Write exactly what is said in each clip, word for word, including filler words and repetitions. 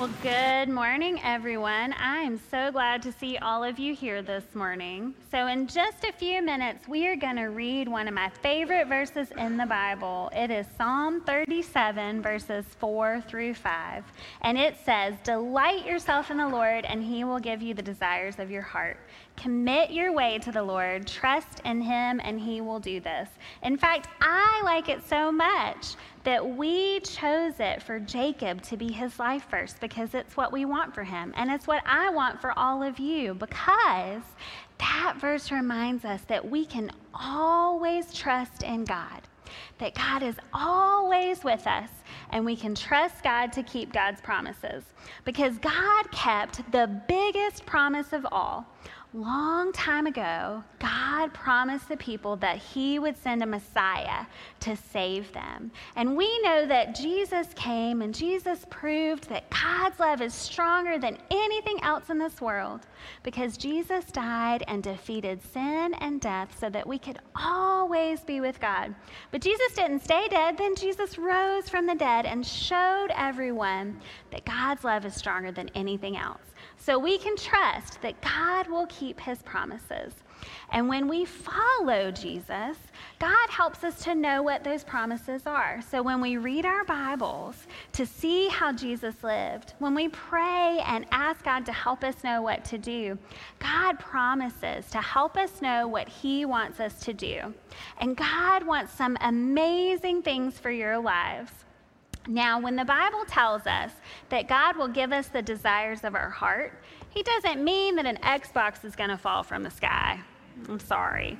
Well, good morning, everyone. I am so glad to see all of you here this morning. So in just a few minutes, we are going to read one of my favorite verses in the Bible. It is Psalm thirty-seven, verses four through five. And it says, "Delight yourself in the Lord, and he will give you the desires of your heart. Commit your way to the Lord, trust in him, and he will do this." In fact, I like it so much that we chose it for Jacob to be his life verse because it's what we want for him. And it's what I want for all of you, because that verse reminds us that we can always trust in God, that God is always with us, and we can trust God to keep God's promises. Because God kept the biggest promise of all. Long time ago, God promised the people that he would send a Messiah to save them. And we know that Jesus came, and Jesus proved that God's love is stronger than anything else in this world, because Jesus died and defeated sin and death so that we could always be with God. But Jesus didn't stay dead. Then Jesus rose from the dead and showed everyone that God's love is stronger than anything else. So we can trust that God will keep his promises. And when we follow Jesus, God helps us to know what those promises are. So when we read our Bibles to see how Jesus lived, when we pray and ask God to help us know what to do, God promises to help us know what he wants us to do. And God wants some amazing things for your lives. Now, when the Bible tells us that God will give us the desires of our heart, he doesn't mean that an Xbox is going to fall from the sky. I'm sorry.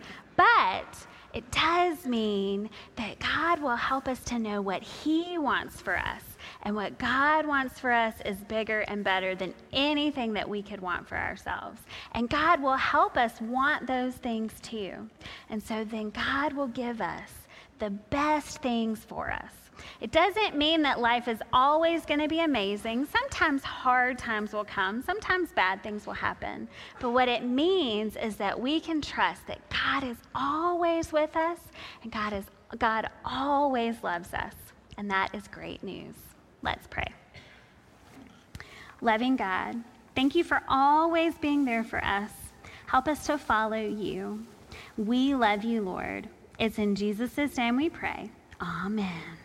But it does mean that God will help us to know what he wants for us. And what God wants for us is bigger and better than anything that we could want for ourselves. And God will help us want those things too. And so then God will give us the best things for us. It doesn't mean that life is always going to be amazing. Sometimes hard times will come. Sometimes bad things will happen. But what it means is that we can trust that God is always with us, and God is God always loves us. And that is great news. Let's pray. Loving God, thank you for always being there for us. Help us to follow you. We love you, Lord. It's in Jesus' name we pray. Amen.